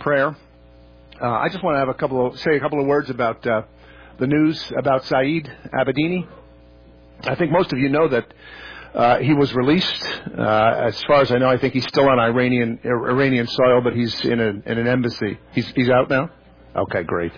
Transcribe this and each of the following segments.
prayer. I just want to have say a couple of words about the news about Saeed Abedini. I think most of you know that he was released. As far as I know, I think he's still on Iranian soil, but he's in an embassy. He's out now? Okay, great.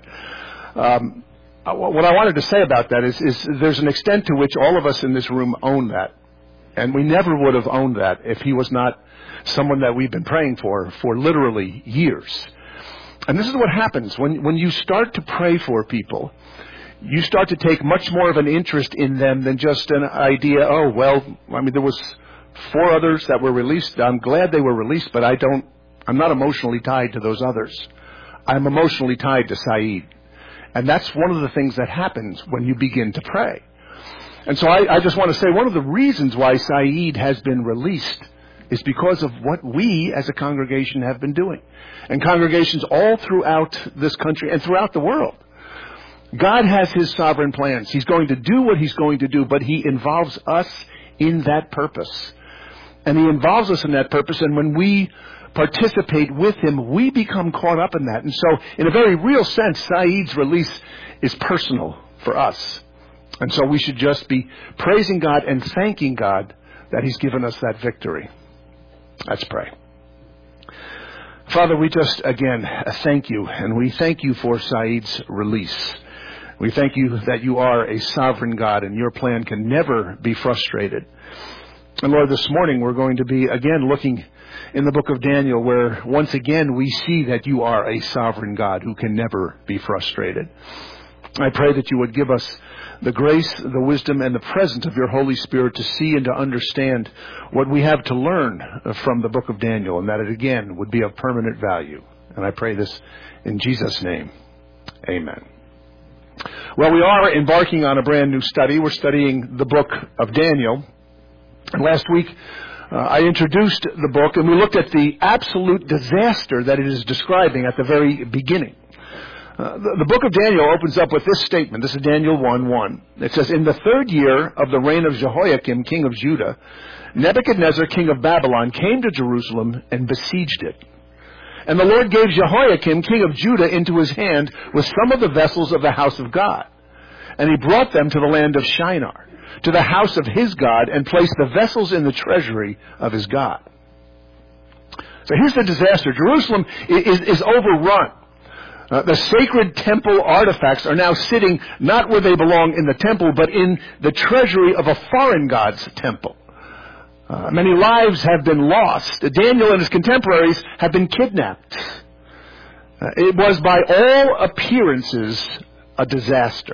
What I wanted to say about that is there's an extent to which all of us in this room own that. And we never would have owned that if he was not someone that we've been praying for literally years. And this is what happens when you start to pray for people. You start to take much more of an interest in them than just an idea, there was 4 others that were released. I'm glad they were released, but I'm not emotionally tied to those others. I'm emotionally tied to Saeed. And that's one of the things that happens when you begin to pray. And so I just want to say one of the reasons why Saeed has been released is because of what we as a congregation have been doing. And congregations all throughout this country and throughout the world. God has His sovereign plans. He's going to do what He's going to do, but He involves us in that purpose. And He involves us in that purpose, and when we participate with Him, we become caught up in that. And so, in a very real sense, Saeed's release is personal for us. And so we should just be praising God and thanking God that He's given us that victory. Let's pray. Father, we just, again, thank You, and we thank You for Saeed's release. We thank You that You are a sovereign God, and Your plan can never be frustrated. And Lord, this morning we're going to be, again, looking in the book of Daniel, where once again we see that You are a sovereign God who can never be frustrated. I pray that You would give us the grace, the wisdom, and the presence of Your Holy Spirit to see and to understand what we have to learn from the book of Daniel, and that it again would be of permanent value. And I pray this in Jesus' name. Amen. Well, we are embarking on a brand new study. We're studying the book of Daniel. And last week, I introduced the book, and we looked at the absolute disaster that it is describing at the very beginning. The book of Daniel opens up with this statement. This is Daniel 1:1. It says, "In the 3rd year of the reign of Jehoiakim, king of Judah, Nebuchadnezzar, king of Babylon, came to Jerusalem and besieged it. And the Lord gave Jehoiakim, king of Judah, into his hand with some of the vessels of the house of God. And he brought them to the land of Shinar, to the house of his God, and placed the vessels in the treasury of his God." So here's the disaster. Jerusalem is overrun. The sacred temple artifacts are now sitting not where they belong in the temple, but in the treasury of a foreign god's temple. Many lives have been lost. Daniel and his contemporaries have been kidnapped. It was by all appearances a disaster.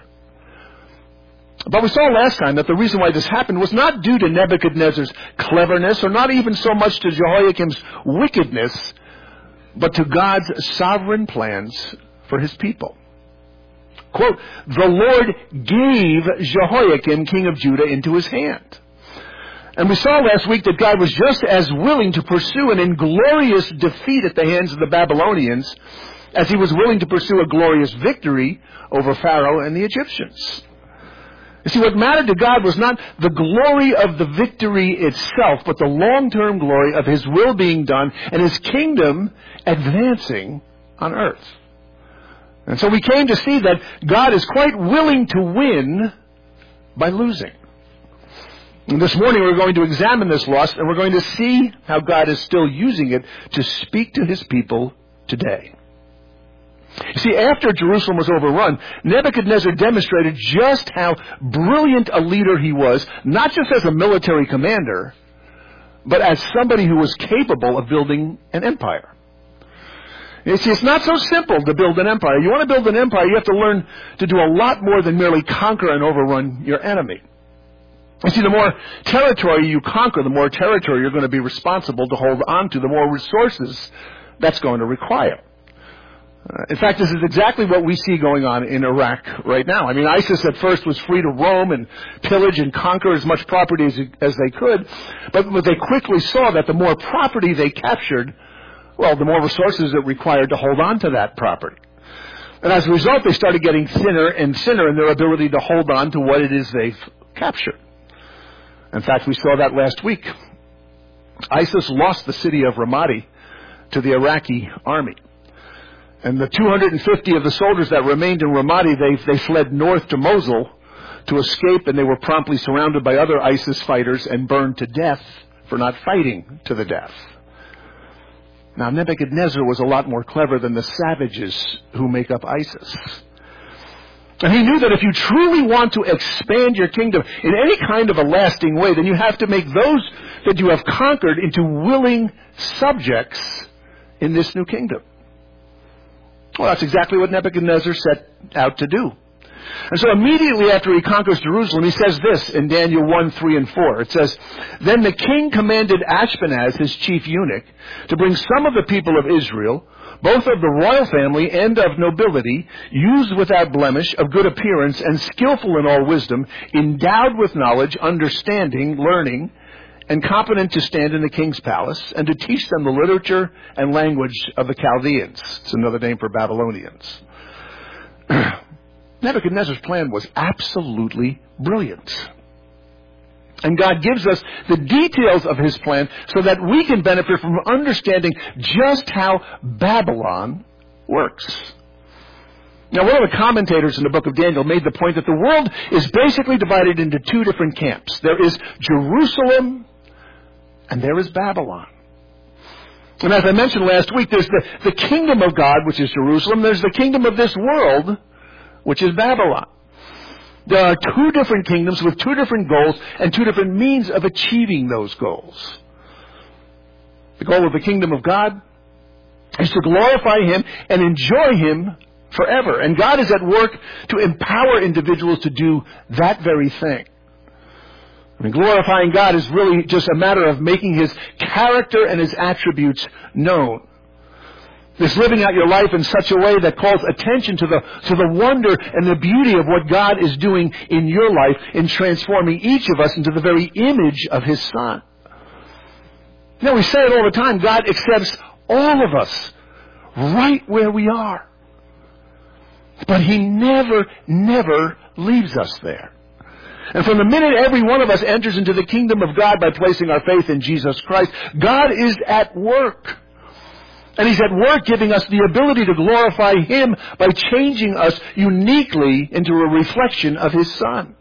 But we saw last time that the reason why this happened was not due to Nebuchadnezzar's cleverness, or not even so much to Jehoiakim's wickedness, but to God's sovereign plans for His people. Quote, "The Lord gave Jehoiakim, king of Judah, into his hand." And we saw last week that God was just as willing to pursue an inglorious defeat at the hands of the Babylonians as He was willing to pursue a glorious victory over Pharaoh and the Egyptians. You see, what mattered to God was not the glory of the victory itself, but the long-term glory of His will being done and His kingdom advancing on earth. And so we came to see that God is quite willing to win by losing. And this morning we're going to examine this loss, and we're going to see how God is still using it to speak to His people today. You see, after Jerusalem was overrun, Nebuchadnezzar demonstrated just how brilliant a leader he was, not just as a military commander, but as somebody who was capable of building an empire. You see, it's not so simple to build an empire. You want to build an empire, you have to learn to do a lot more than merely conquer and overrun your enemy. You see, the more territory you conquer, the more territory you're going to be responsible to hold on to, the more resources that's going to require. In fact, this is exactly what we see going on in Iraq right now. I mean, ISIS at first was free to roam and pillage and conquer as much property as they could, but they quickly saw that the more property they captured, well, the more resources it required to hold on to that property. And as a result, they started getting thinner and thinner in their ability to hold on to what it is they've captured. In fact, we saw that last week. ISIS lost the city of Ramadi to the Iraqi army. And the 250 of the soldiers that remained in Ramadi, they fled north to Mosul to escape, and they were promptly surrounded by other ISIS fighters and burned to death for not fighting to the death. Now, Nebuchadnezzar was a lot more clever than the savages who make up ISIS. And he knew that if you truly want to expand your kingdom in any kind of a lasting way, then you have to make those that you have conquered into willing subjects in this new kingdom. Well, that's exactly what Nebuchadnezzar set out to do. And so immediately after he conquers Jerusalem, he says this in Daniel 1, 3, and 4. It says, "Then the king commanded Ashpenaz, his chief eunuch, to bring some of the people of Israel, both of the royal family and of nobility, used without blemish, of good appearance, and skillful in all wisdom, endowed with knowledge, understanding, learning, and competent to stand in the king's palace, and to teach them the literature and language of the Chaldeans." It's another name for Babylonians. Nebuchadnezzar's plan was absolutely brilliant. And God gives us the details of his plan so that we can benefit from understanding just how Babylon works. Now, one of the commentators in the book of Daniel made the point that the world is basically divided into two different camps. There is Jerusalem and there is Babylon. And as I mentioned last week, there's the kingdom of God, which is Jerusalem. There's the kingdom of this world, which is Babylon. There are two different kingdoms with two different goals and two different means of achieving those goals. The goal of the kingdom of God is to glorify him and enjoy him forever. And God is at work to empower individuals to do that very thing. I mean, glorifying God is really just a matter of making his character and his attributes known. This living out your life in such a way that calls attention to the wonder and the beauty of what God is doing in your life in transforming each of us into the very image of his Son. You know, we say it all the time, God accepts all of us right where we are. But he never, never leaves us there. And from the minute every one of us enters into the kingdom of God by placing our faith in Jesus Christ, God is at work. And he's at work giving us the ability to glorify him by changing us uniquely into a reflection of his Son.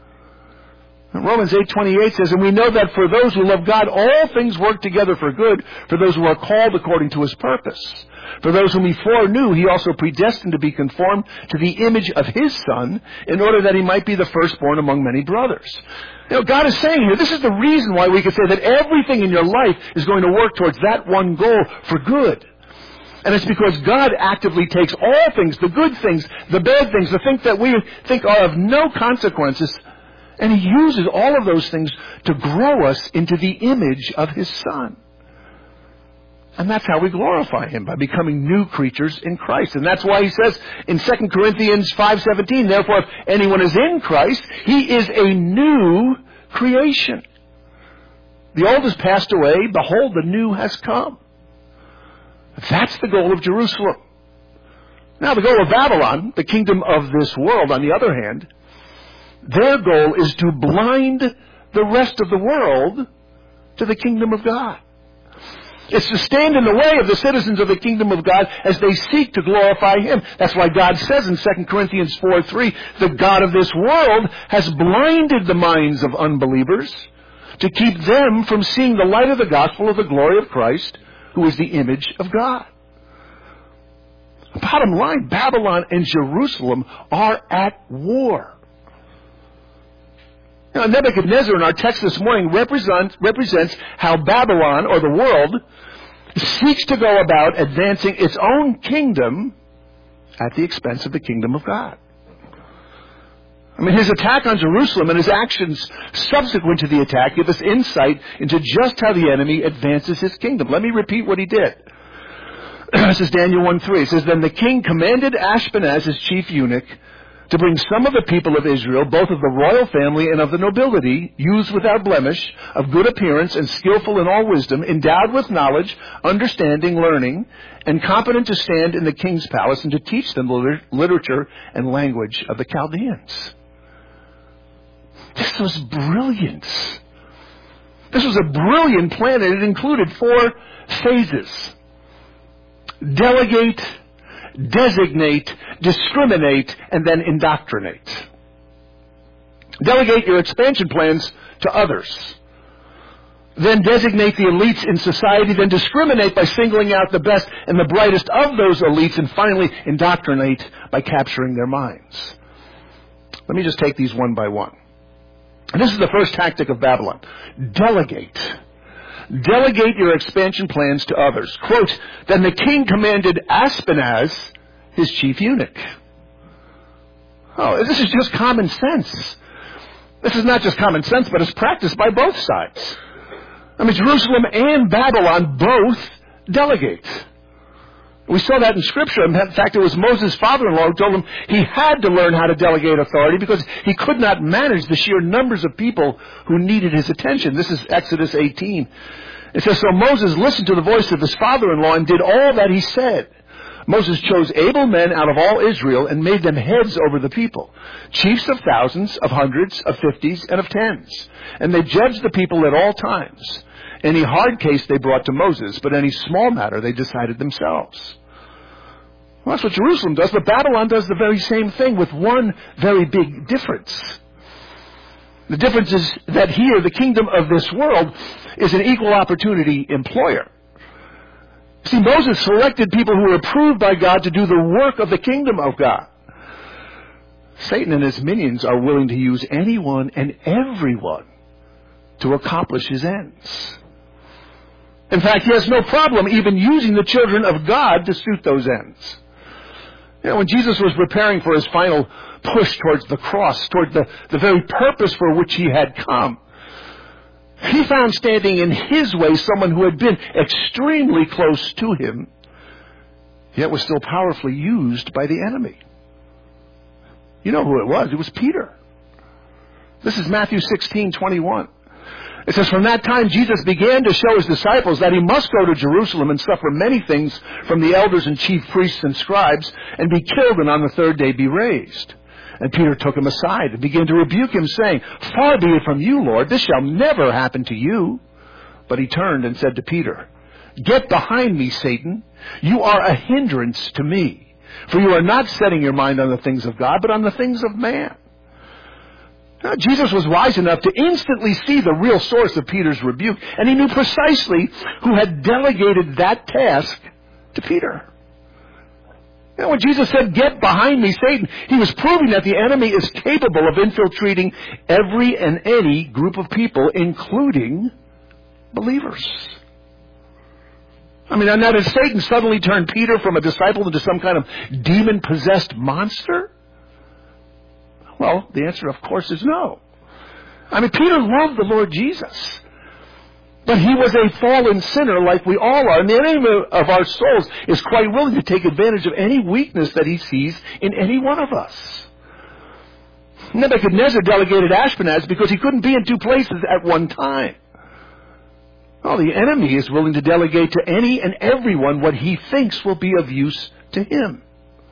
And Romans 8:28 says, "And we know that for those who love God, all things work together for good, for those who are called according to his purpose. For those whom he foreknew, he also predestined to be conformed to the image of his Son, in order that he might be the firstborn among many brothers." You know, God is saying here, this is the reason why we can say that everything in your life is going to work towards that one goal for good. And it's because God actively takes all things, the good things, the bad things, the things that we think are of no consequences, and he uses all of those things to grow us into the image of his Son. And that's how we glorify him, by becoming new creatures in Christ. And that's why he says in 2 Corinthians 5:17, "Therefore, if anyone is in Christ, he is a new creation. The old has passed away, behold, the new has come." That's the goal of Jerusalem. Now, the goal of Babylon, the kingdom of this world, on the other hand, their goal is to blind the rest of the world to the kingdom of God. It's to stand in the way of the citizens of the kingdom of God as they seek to glorify him. That's why God says in 2 Corinthians 4:3, "The God of this world has blinded the minds of unbelievers to keep them from seeing the light of the gospel of the glory of Christ, who is the image of God." Bottom line, Babylon and Jerusalem are at war. Now, Nebuchadnezzar in our text this morning represents how Babylon, or the world, seeks to go about advancing its own kingdom at the expense of the kingdom of God. I mean, his attack on Jerusalem and his actions subsequent to the attack give us insight into just how the enemy advances his kingdom. Let me repeat what he did. This is Daniel 1:3. It says, "Then the king commanded Ashpenaz, his chief eunuch, to bring some of the people of Israel, both of the royal family and of the nobility, used without blemish, of good appearance and skillful in all wisdom, endowed with knowledge, understanding, learning, and competent to stand in the king's palace, and to teach them the literature and language of the Chaldeans." This was brilliant. This was a brilliant plan, and it included 4 phases. Delegate, designate, discriminate, and then indoctrinate. Delegate your expansion plans to others. Then designate the elites in society, then discriminate by singling out the best and the brightest of those elites, and finally indoctrinate by capturing their minds. Let me just take these one by one. And this is the first tactic of Babylon. Delegate. Delegate your expansion plans to others. Quote, then the king commanded Ashpenaz, his chief eunuch. Oh, this is just common sense. This is not just common sense, but it's practiced by both sides. I mean, Jerusalem and Babylon both delegate. We saw that in Scripture. In fact, it was Moses' father-in-law who told him he had to learn how to delegate authority because he could not manage the sheer numbers of people who needed his attention. This is Exodus 18. It says, so Moses listened to the voice of his father-in-law and did all that he said. Moses chose able men out of all Israel and made them heads over the people, chiefs of thousands, of hundreds, of fifties, and of tens. And they judged the people at all times. Any hard case they brought to Moses, but any small matter they decided themselves. Well, that's what Jerusalem does, but Babylon does the very same thing with one very big difference. The difference is that here, the kingdom of this world is an equal opportunity employer. See, Moses selected people who were approved by God to do the work of the kingdom of God. Satan and his minions are willing to use anyone and everyone to accomplish his ends. In fact, he has no problem even using the children of God to suit those ends. You know, when Jesus was preparing for his final push towards the cross, toward the very purpose for which he had come, he found standing in his way someone who had been extremely close to him, yet was still powerfully used by the enemy. You know who it was. It was Peter. This is Matthew 16:21. It says, from that time Jesus began to show his disciples that he must go to Jerusalem and suffer many things from the elders and chief priests and scribes, and be killed, and on the third day be raised. And Peter took him aside and began to rebuke him, saying, far be it from you, Lord, this shall never happen to you. But he turned and said to Peter, get behind me, Satan. You are a hindrance to me, for you are not setting your mind on the things of God, but on the things of man. Now, Jesus was wise enough to instantly see the real source of Peter's rebuke, and he knew precisely who had delegated that task to Peter. You know, when Jesus said, get behind me, Satan, he was proving that the enemy is capable of infiltrating every and any group of people, including believers. I mean, and now did Satan suddenly turn Peter from a disciple into some kind of demon-possessed monster? Well, the answer, of course, is no. I mean, Peter loved the Lord Jesus. But he was a fallen sinner like we all are. And the enemy of our souls is quite willing to take advantage of any weakness that he sees in any one of us. Nebuchadnezzar delegated Ashpenaz because he couldn't be in two places at one time. Well, the enemy is willing to delegate to any and everyone what he thinks will be of use to him.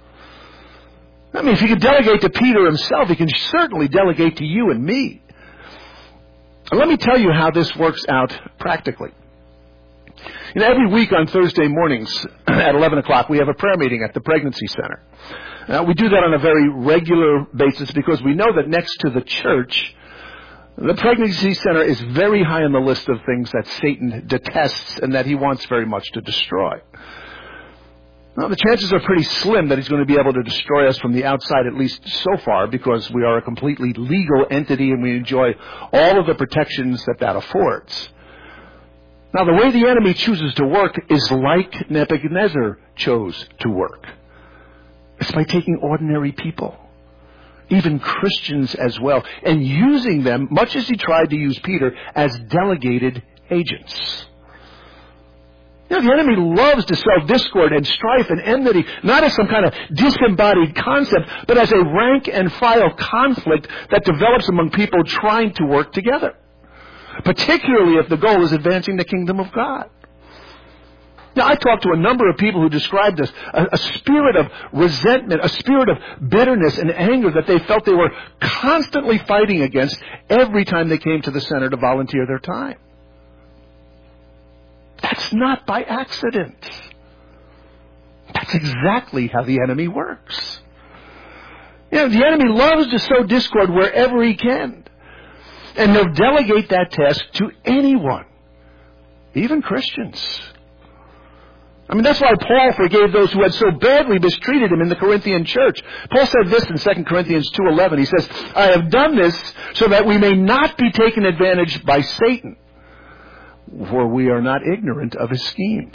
I mean, if he could delegate to Peter himself, he can certainly delegate to you and me. And let me tell you how this works out practically. You know, every week on Thursday mornings at 11 o'clock, we have a prayer meeting at the Pregnancy Center. We do that on a very regular basis because we know that next to the church, the Pregnancy Center is very high on the list of things that Satan detests and that he wants very much to destroy. Now, the chances are pretty slim that he's going to be able to destroy us from the outside, at least so far, because we are a completely legal entity and we enjoy all of the protections that affords. Now, the way the enemy chooses to work is like Nebuchadnezzar chose to work. It's by taking ordinary people, even Christians as well, and using them, much as he tried to use Peter, as delegated agents. You know, the enemy loves to sow discord and strife and enmity, not as some kind of disembodied concept, but as a rank and file conflict that develops among people trying to work together, particularly if the goal is advancing the kingdom of God. Now, I talked to a number of people who described this, a spirit of resentment, a spirit of bitterness and anger that they felt they were constantly fighting against every time they came to the center to volunteer their time. That's not by accident. That's That's exactly how the enemy works. The enemy loves to sow discord wherever he can. And he'll delegate that task to anyone, even Christians. That's why Paul forgave those who had so badly mistreated him in the Corinthian church. Paul said this in 2 Corinthians 2:11. He says, I have done this so that we may not be taken advantage by Satan, for we are not ignorant of his schemes.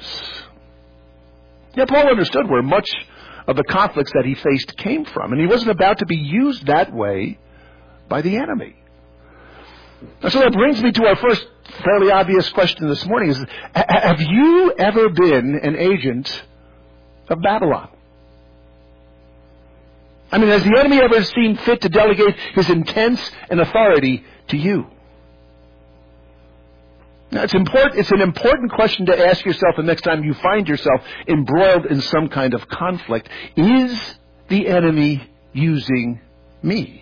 Paul understood where much of the conflicts that he faced came from, and he wasn't about to be used that way by the enemy. And so that brings me to our first fairly obvious question this morning is, have you ever been an agent of Babylon? Has the enemy ever seen fit to delegate his intents and authority to you? Now, it's an important question to ask yourself the next time you find yourself embroiled in some kind of conflict. Is the enemy using me?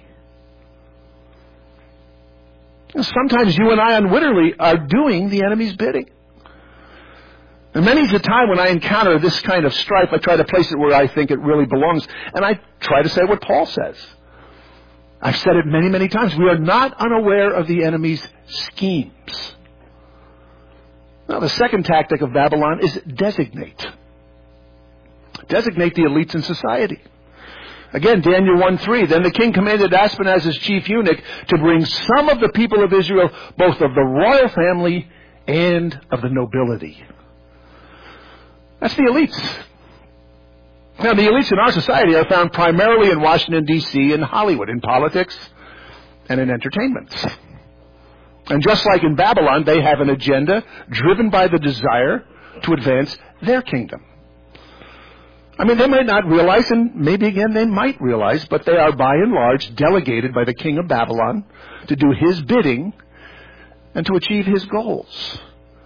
Sometimes you and I unwittingly are doing the enemy's bidding. And many's the time when I encounter this kind of strife, I try to place it where I think it really belongs. And I try to say what Paul says. I've said it many, many times. We are not unaware of the enemy's schemes. Now, the second tactic of Babylon is designate. Designate the elites in society. Again, Daniel 1:3, then the king commanded Aspenaz, his chief eunuch, to bring some of the people of Israel, both of the royal family and of the nobility. That's the elites. Now, the elites in our society are found primarily in Washington, D.C. and Hollywood, in politics and in entertainment. And just like in Babylon, they have an agenda driven by the desire to advance their kingdom. They might not realize, and maybe again they might realize, but they are by and large delegated by the king of Babylon to do his bidding and to achieve his goals.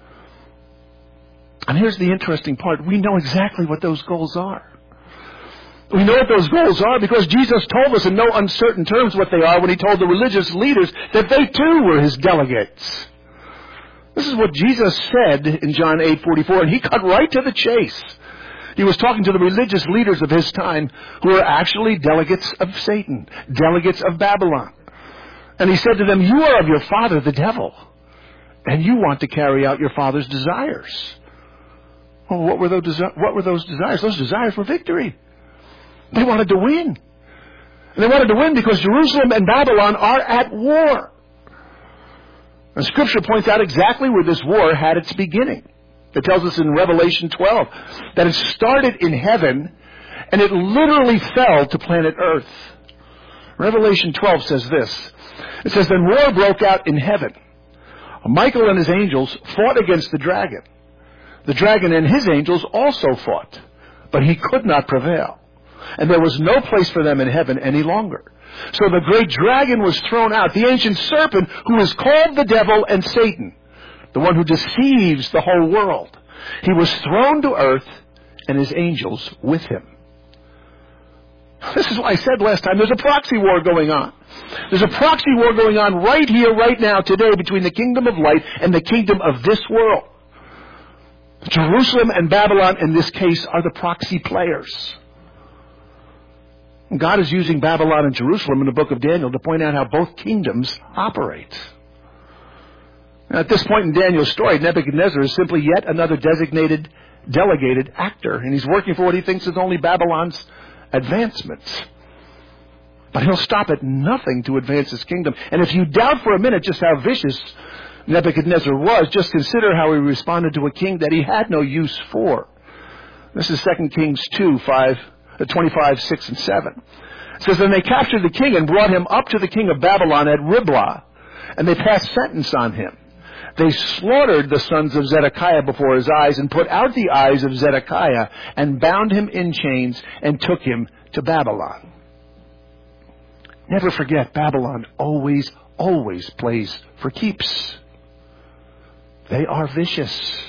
And here's the interesting part. We know exactly what those goals are. We know what those goals are because Jesus told us in no uncertain terms what they are when he told the religious leaders that they too were his delegates. This is what Jesus said in John 8:44, and he cut right to the chase. He was talking to the religious leaders of his time who were actually delegates of Satan, delegates of Babylon. And he said to them, you are of your father, the devil, and you want to carry out your father's desires. Well, what were those desires? Those desires were victory. They wanted to win. And they wanted to win because Jerusalem and Babylon are at war. And Scripture points out exactly where this war had its beginning. It tells us in Revelation 12 that it started in heaven and it literally fell to planet Earth. Revelation 12 says this. It says, then war broke out in heaven. Michael and his angels fought against the dragon. The dragon and his angels also fought, but he could not prevail. And there was no place for them in heaven any longer. So the great dragon was thrown out, the ancient serpent who is called the devil and Satan, the one who deceives the whole world. He was thrown to earth and his angels with him. This is why I said last time, there's a proxy war going on. There's a proxy war going on right here, right now, today, between the kingdom of light and the kingdom of this world. Jerusalem and Babylon, in this case, are the proxy players. God is using Babylon and Jerusalem in the book of Daniel to point out how both kingdoms operate. Now, at this point in Daniel's story, Nebuchadnezzar is simply yet another delegated actor, and he's working for what he thinks is only Babylon's advancements. But he'll stop at nothing to advance his kingdom. And if you doubt for a minute just how vicious Nebuchadnezzar was, just consider how he responded to a king that he had no use for. This is 2 Kings 25, 6, and 7. It says, then they captured the king and brought him up to the king of Babylon at Riblah, and they passed sentence on him. They slaughtered the sons of Zedekiah before his eyes and put out the eyes of Zedekiah and bound him in chains and took him to Babylon. Never forget, Babylon always plays for keeps. They are vicious.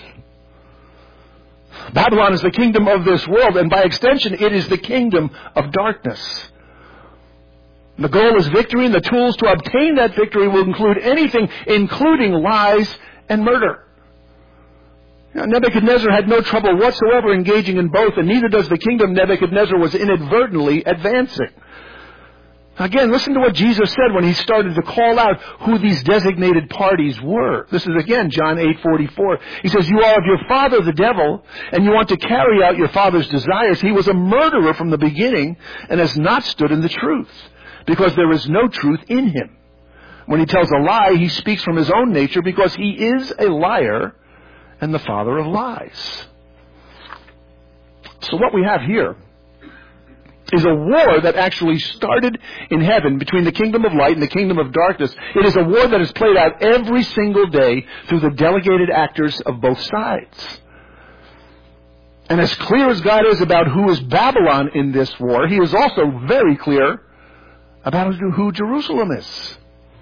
Babylon is the kingdom of this world, and by extension, it is the kingdom of darkness. The goal is victory, and the tools to obtain that victory will include anything, including lies and murder. Now, Nebuchadnezzar had no trouble whatsoever engaging in both, and neither does the kingdom Nebuchadnezzar was inadvertently advancing. Again, listen to what Jesus said when he started to call out who these designated parties were. This is again John 8:44. He says, "You are of your father the devil, and you want to carry out your father's desires. He was a murderer from the beginning and has not stood in the truth, because there is no truth in him. When he tells a lie, he speaks from his own nature, because he is a liar and the father of lies." So what we have here is a war that actually started in heaven between the kingdom of light and the kingdom of darkness. It is a war that is played out every single day through the delegated actors of both sides. And as clear as God is about who is Babylon in this war, he is also very clear about who Jerusalem is.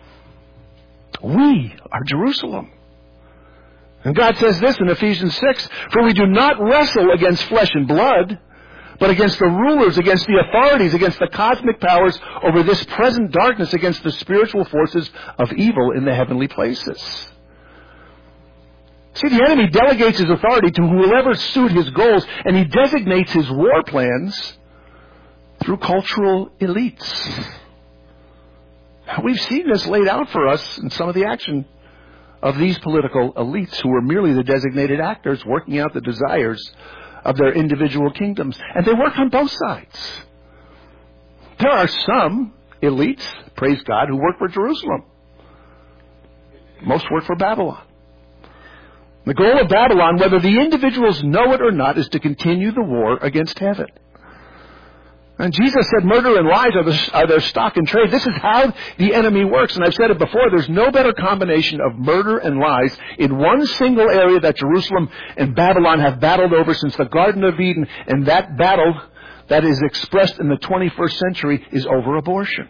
We are Jerusalem. And God says this in Ephesians 6, "For we do not wrestle against flesh and blood, but against the rulers, against the authorities, against the cosmic powers over this present darkness, against the spiritual forces of evil in the heavenly places." See, the enemy delegates his authority to whoever suit his goals, and he designates his war plans through cultural elites. Now, we've seen this laid out for us in some of the action of these political elites who are merely the designated actors working out the desires of their individual kingdoms. And they work on both sides. There are some elites, praise God, who work for Jerusalem. Most work for Babylon. The goal of Babylon, whether the individuals know it or not, is to continue the war against heaven. And Jesus said murder and lies are their stock and trade. This is how the enemy works. And I've said it before, there's no better combination of murder and lies in one single area that Jerusalem and Babylon have battled over since the Garden of Eden. And that battle that is expressed in the 21st century is over abortion.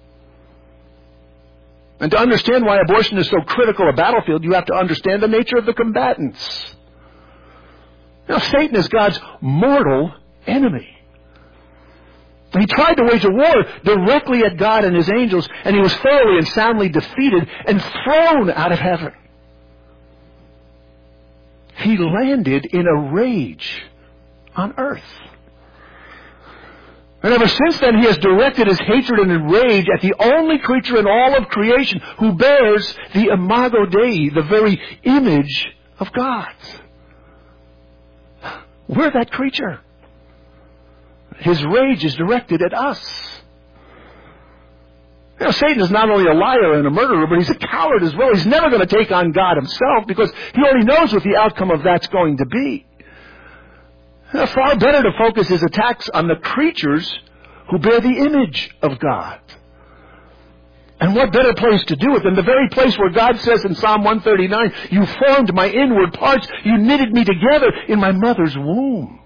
And to understand why abortion is so critical a battlefield, you have to understand the nature of the combatants. Now, Satan is God's mortal enemy. He tried to wage a war directly at God and his angels, and he was thoroughly and soundly defeated and thrown out of heaven. He landed in a rage on earth. And ever since then, he has directed his hatred and rage at the only creature in all of creation who bears the imago Dei, the very image of God. We're that creature. His rage is directed at us. You know, Satan is not only a liar and a murderer, but he's a coward as well. He's never going to take on God himself because he already knows what the outcome of that's going to be. You know, far better to focus his attacks on the creatures who bear the image of God. And what better place to do it than the very place where God says in Psalm 139, "You formed my inward parts, you knitted me together in my mother's womb."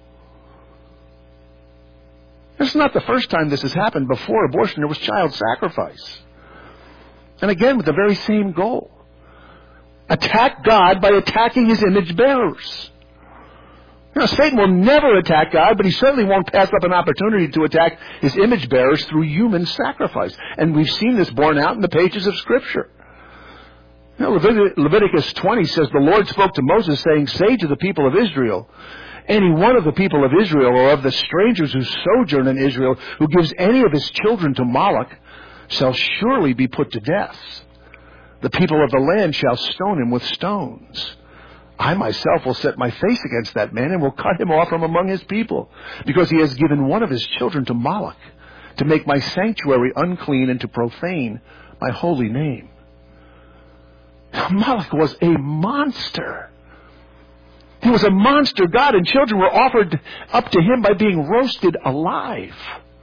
This is not the first time this has happened. Before abortion, there was child sacrifice. And again, with the very same goal. Attack God by attacking his image bearers. You know, Satan will never attack God, but he certainly won't pass up an opportunity to attack his image bearers through human sacrifice. And we've seen this borne out in the pages of Scripture. You know, Leviticus 20 says, "The Lord spoke to Moses, saying, Say to the people of Israel, any one of the people of Israel or of the strangers who sojourn in Israel who gives any of his children to Moloch shall surely be put to death. The people of the land shall stone him with stones. I myself will set my face against that man and will cut him off from among his people, because he has given one of his children to Moloch, to make my sanctuary unclean and to profane my holy name." Moloch was a monster. He was a monster god, and children were offered up to him by being roasted alive.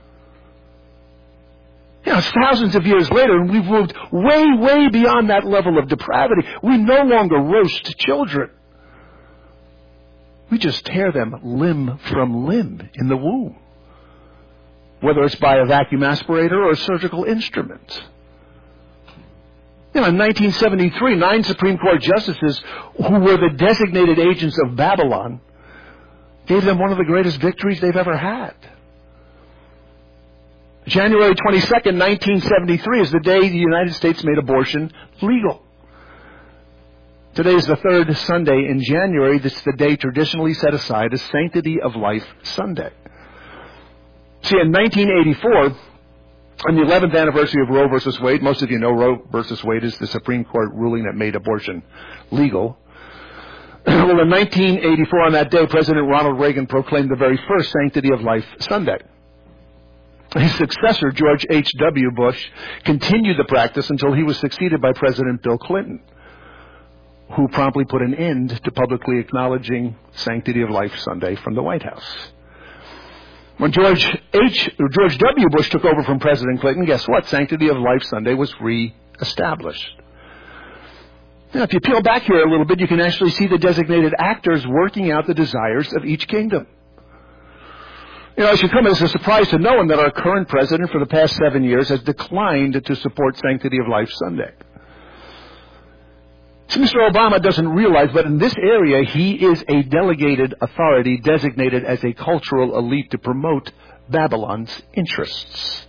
You know, it's thousands of years later, and we've moved way, way beyond that level of depravity. We no longer roast children. We just tear them limb from limb in the womb, whether it's by a vacuum aspirator or a surgical instrument. You know, in 1973, 9 Supreme Court justices who were the designated agents of Babylon gave them one of the greatest victories they've ever had. January 22nd, 1973 is the day the United States made abortion legal. Today is the third Sunday in January. This is the day traditionally set aside as Sanctity of Life Sunday. See, in 1984, on the 11th anniversary of Roe versus Wade, most of you know Roe versus Wade is the Supreme Court ruling that made abortion legal. Well, in 1984, on that day, President Ronald Reagan proclaimed the very first Sanctity of Life Sunday. His successor, George H.W. Bush, continued the practice until he was succeeded by President Bill Clinton, who promptly put an end to publicly acknowledging Sanctity of Life Sunday from the White House. When George W. Bush took over from President Clinton, guess what? Sanctity of Life Sunday was re-established. Now, if you peel back here a little bit, you can actually see the designated actors working out the desires of each kingdom. You know, it should come as a surprise to no one that our current president for the past 7 years has declined to support Sanctity of Life Sunday. So Mr. Obama doesn't realize, but in this area, he is a delegated authority designated as a cultural elite to promote Babylon's interests.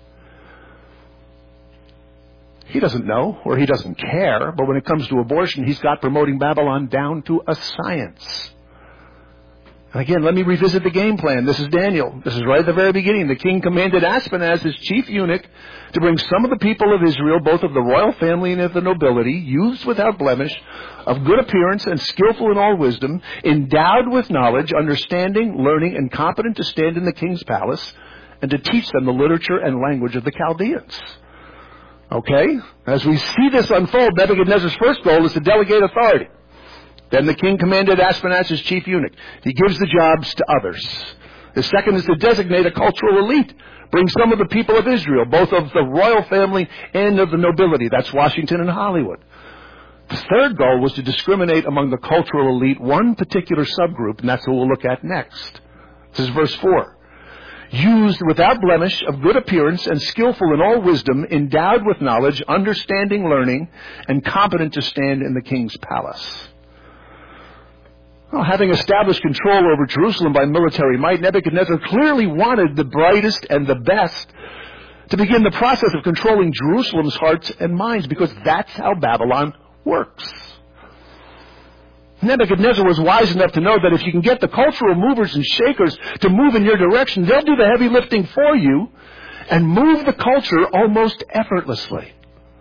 He doesn't know, or he doesn't care, but when it comes to abortion, he's got promoting Babylon down to a science. And again, let me revisit the game plan. This is Daniel. This is right at the very beginning. The king commanded Ashpenaz, his chief eunuch, to bring some of the people of Israel, both of the royal family and of the nobility, youths without blemish, of good appearance and skillful in all wisdom, endowed with knowledge, understanding, learning, and competent to stand in the king's palace, and to teach them the literature and language of the Chaldeans. Okay? As we see this unfold, Nebuchadnezzar's first goal is to delegate authority. Then the king commanded Ashpenaz, his chief eunuch. He gives the jobs to others. The second is to designate a cultural elite. Bring some of the people of Israel, both of the royal family and of the nobility. That's Washington and Hollywood. The third goal was to discriminate among the cultural elite one particular subgroup, and that's what we'll look at next. This is verse 4. Used without blemish, of good appearance, and skillful in all wisdom, endowed with knowledge, understanding, learning, and competent to stand in the king's palace. Well, having established control over Jerusalem by military might, Nebuchadnezzar clearly wanted the brightest and the best to begin the process of controlling Jerusalem's hearts and minds, because that's how Babylon works. Nebuchadnezzar was wise enough to know that if you can get the cultural movers and shakers to move in your direction, they'll do the heavy lifting for you and move the culture almost effortlessly.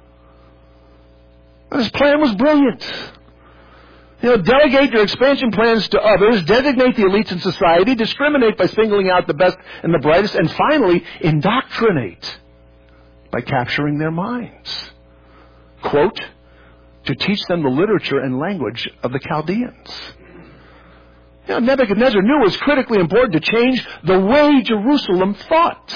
And his plan was brilliant. You know, delegate your expansion plans to others, designate the elites in society, discriminate by singling out the best and the brightest, and finally, indoctrinate by capturing their minds. Quote, to teach them the literature and language of the Chaldeans. You know, Nebuchadnezzar knew it was critically important to change the way Jerusalem thought.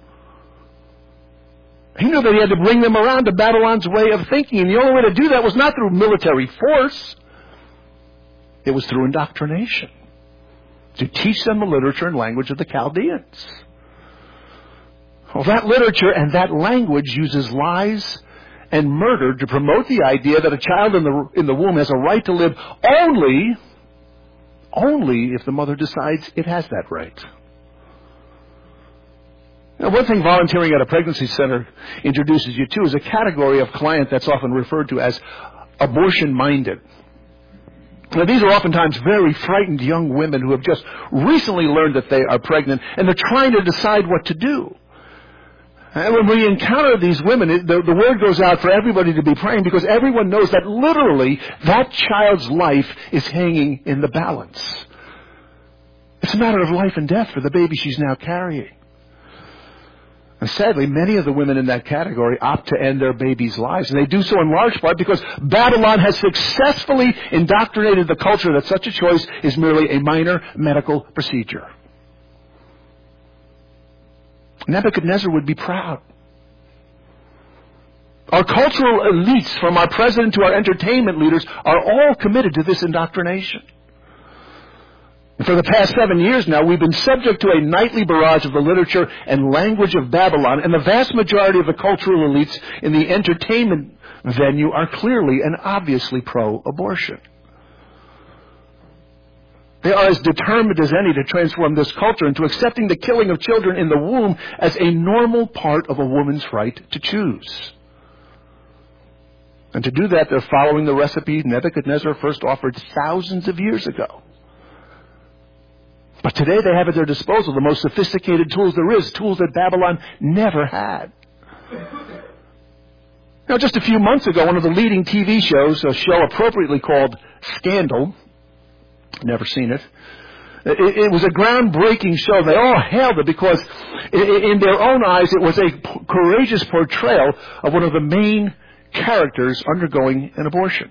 He knew that he had to bring them around to Babylon's way of thinking, and the only way to do that was not through military force. It was through indoctrination. To teach them the literature and language of the Chaldeans. Well, that literature and that language uses lies and murder to promote the idea that a child in the womb has a right to live only if the mother decides it has that right. Now, one thing volunteering at a pregnancy center introduces you to is a category of client that's often referred to as abortion-minded. Now, these are oftentimes very frightened young women who have just recently learned that they are pregnant, and they're trying to decide what to do. And when we encounter these women, the word goes out for everybody to be praying, because everyone knows that literally that child's life is hanging in the balance. It's a matter of life and death for the baby she's now carrying. And sadly, many of the women in that category opt to end their babies' lives. And they do so in large part because Babylon has successfully indoctrinated the culture that such a choice is merely a minor medical procedure. Nebuchadnezzar would be proud. Our cultural elites, from our president to our entertainment leaders, are all committed to this indoctrination. And for the past 7 years now, we've been subject to a nightly barrage of the literature and language of Babylon, and the vast majority of the cultural elites in the entertainment venue are clearly and obviously pro-abortion. They are as determined as any to transform this culture into accepting the killing of children in the womb as a normal part of a woman's right to choose. And to do that, they're following the recipe Nebuchadnezzar first offered thousands of years ago. But today they have at their disposal the most sophisticated tools there is, tools that Babylon never had. Now, just a few months ago, one of the leading TV shows, a show appropriately called Scandal, never seen it, it was a groundbreaking show. They all hailed it because in their own eyes it was a courageous portrayal of one of the main characters undergoing an abortion.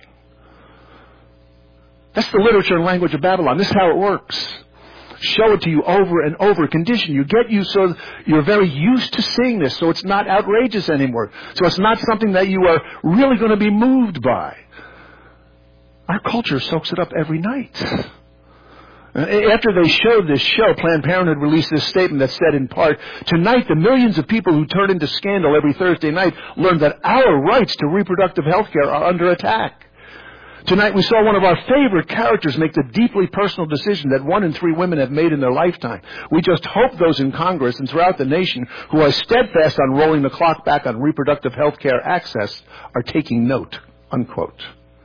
That's the literature and language of Babylon. This is how it works. Show it to you over and over, condition you, get you so you're very used to seeing this, so it's not outrageous anymore. So it's not something that you are really going to be moved by. Our culture soaks it up every night. After they showed this show, Planned Parenthood released this statement that said in part, "Tonight, the millions of people who turn into Scandal every Thursday night learn that our rights to reproductive health care are under attack. Tonight, we saw one of our favorite characters make the deeply personal decision that 1 in 3 women have made in their lifetime. We just hope those in Congress and throughout the nation who are steadfast on rolling the clock back on reproductive health care access are taking note," unquote.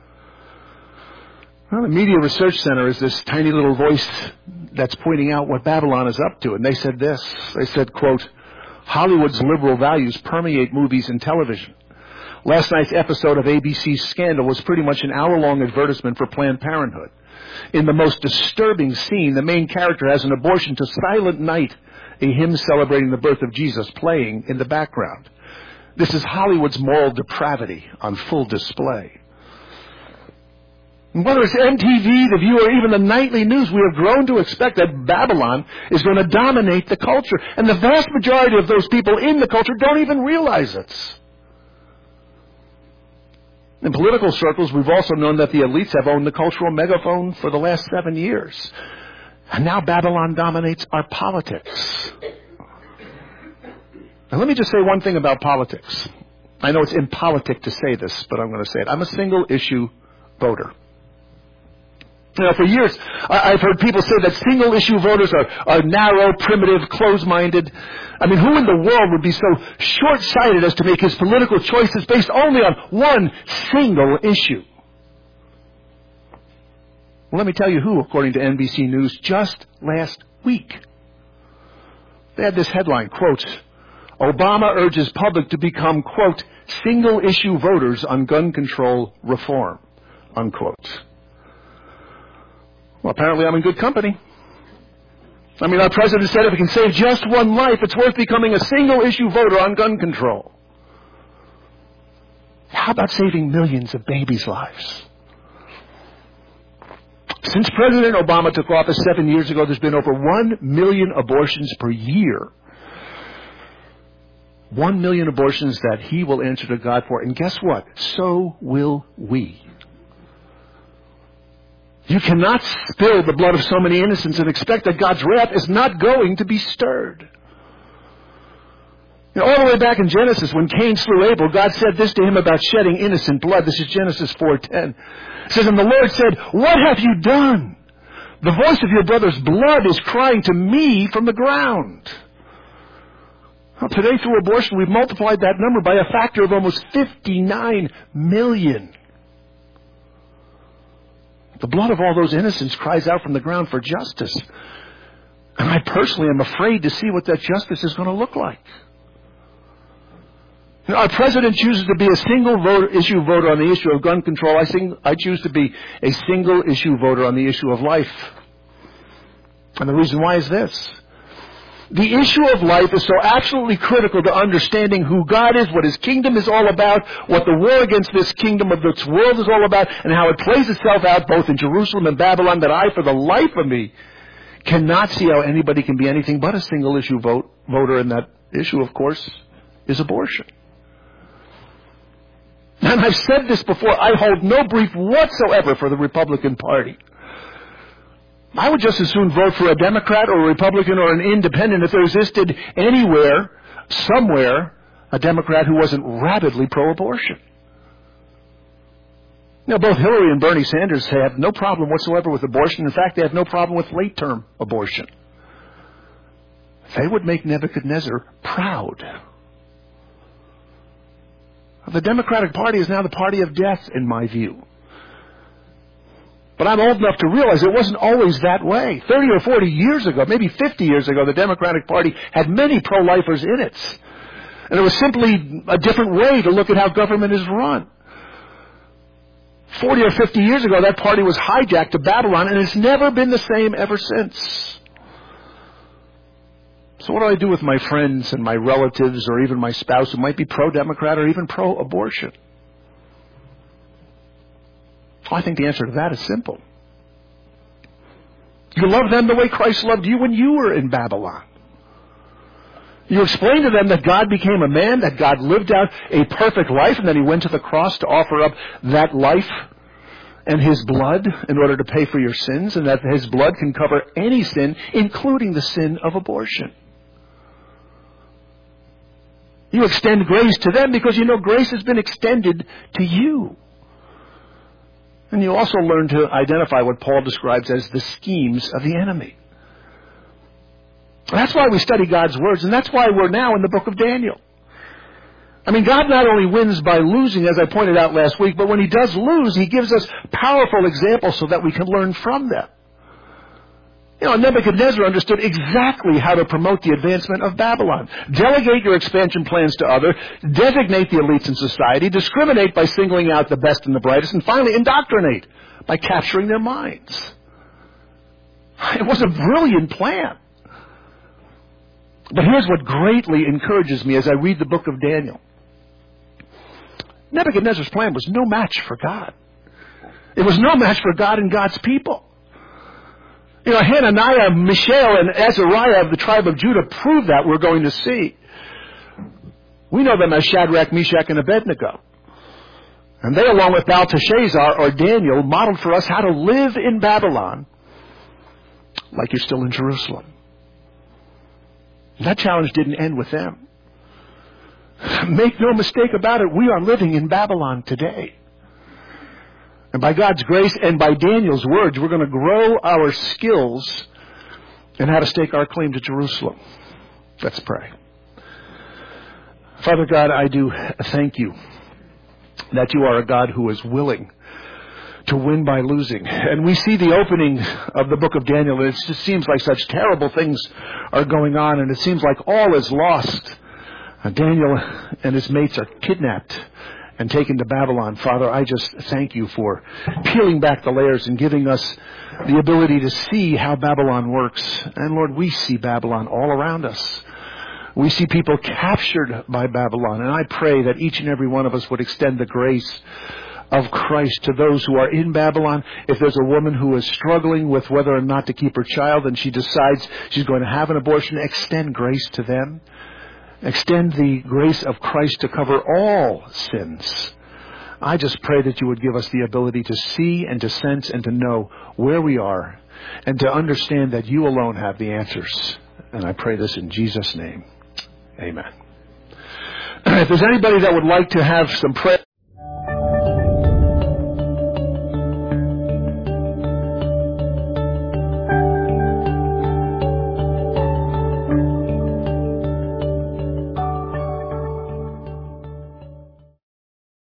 Well, the Media Research Center is this tiny little voice that's pointing out what Babylon is up to. And they said this. They said, quote, "Hollywood's liberal values permeate movies and television. Last night's episode of ABC's Scandal was pretty much an hour-long advertisement for Planned Parenthood. In the most disturbing scene, the main character has an abortion to Silent Night, a hymn celebrating the birth of Jesus playing in the background. This is Hollywood's moral depravity on full display." Whether it's MTV, The View, or even the nightly news, we have grown to expect that Babylon is going to dominate the culture. And the vast majority of those people in the culture don't even realize it. In political circles, we've also known that the elites have owned the cultural megaphone for the last 7 years. And now Babylon dominates our politics. Now let me just say one thing about politics. I know it's impolitic to say this, but I'm going to say it. I'm a single-issue voter. You know, for years, I've heard people say that single-issue voters are narrow, primitive, closed-minded. I mean, who in the world would be so short-sighted as to make his political choices based only on one single issue? Well, let me tell you who, according to NBC News, just last week. They had this headline, quote, "Obama urges public to become, quote, single-issue voters on gun control reform," unquote. Well, apparently I'm in good company. I mean, our president said if it can save just one life, it's worth becoming a single-issue voter on gun control. How about saving millions of babies' lives? Since President Obama took office 7 years ago, there's been over 1 million abortions per year. 1 million abortions that he will answer to God for. And guess what? So will we. You cannot spill the blood of so many innocents and expect that God's wrath is not going to be stirred. You know, all the way back in Genesis, when Cain slew Abel, God said this to him about shedding innocent blood. This is Genesis 4:10. It says, "And the Lord said, 'What have you done? The voice of your brother's blood is crying to me from the ground.'" Well, today, through abortion, we've multiplied that number by a factor of almost 59 million. The blood of all those innocents cries out from the ground for justice. And I personally am afraid to see what that justice is going to look like. You know, our president chooses to be a single-issue voter on the issue of gun control. I choose to be a single-issue voter on the issue of life. And the reason why is this. The issue of life is so absolutely critical to understanding who God is, what His kingdom is all about, what the war against this kingdom of this world is all about, and how it plays itself out both in Jerusalem and Babylon, that I, for the life of me, cannot see how anybody can be anything but a single-issue voter, and that issue, of course, is abortion. And I've said this before, I hold no brief whatsoever for the Republican Party. I would just as soon vote for a Democrat or a Republican or an independent if there existed anywhere, somewhere, a Democrat who wasn't rabidly pro-abortion. Now, both Hillary and Bernie Sanders have no problem whatsoever with abortion. In fact, they have no problem with late-term abortion. They would make Nebuchadnezzar proud. The Democratic Party is now the party of death, in my view. But I'm old enough to realize it wasn't always that way. 30 or 40 years ago, maybe 50 years ago, the Democratic Party had many pro-lifers in it. And it was simply a different way to look at how government is run. 40 or 50 years ago, that party was hijacked to Babylon, and it's never been the same ever since. So what do I do with my friends and my relatives or even my spouse who might be pro-Democrat or even pro-abortion? I think the answer to that is simple. You love them the way Christ loved you when you were in Babylon. You explain to them that God became a man, that God lived out a perfect life, and that He went to the cross to offer up that life and His blood in order to pay for your sins, and that His blood can cover any sin, including the sin of abortion. You extend grace to them because you know grace has been extended to you. And you also learn to identify what Paul describes as the schemes of the enemy. That's why we study God's words, and that's why we're now in the book of Daniel. I mean, God not only wins by losing, as I pointed out last week, but when He does lose, He gives us powerful examples so that we can learn from them. You know, Nebuchadnezzar understood exactly how to promote the advancement of Babylon. Delegate your expansion plans to others, designate the elites in society, discriminate by singling out the best and the brightest, and finally indoctrinate by capturing their minds. It was a brilliant plan. But here's what greatly encourages me as I read the book of Daniel. Nebuchadnezzar's plan was no match for God. It was no match for God and God's people. You know, Hananiah, Mishael, and Azariah of the tribe of Judah prove that, we're going to see. We know them as Shadrach, Meshach, and Abednego. And they, along with Belteshazzar or Daniel, modeled for us how to live in Babylon like you're still in Jerusalem. That challenge didn't end with them. Make no mistake about it, we are living in Babylon today. And by God's grace and by Daniel's words, we're going to grow our skills in how to stake our claim to Jerusalem. Let's pray. Father God, I do thank You that You are a God who is willing to win by losing. And we see the opening of the book of Daniel, and it just seems like such terrible things are going on, and it seems like all is lost. Daniel and his mates are kidnapped and taken to Babylon. Father, I just thank You for peeling back the layers and giving us the ability to see how Babylon works. And Lord, we see Babylon all around us. We see people captured by Babylon. And I pray that each and every one of us would extend the grace of Christ to those who are in Babylon. If there's a woman who is struggling with whether or not to keep her child and she decides she's going to have an abortion, extend grace to them. Extend the grace of Christ to cover all sins. I just pray that You would give us the ability to see and to sense and to know where we are and to understand that You alone have the answers. And I pray this in Jesus' name. Amen. If there's anybody that would like to have some prayer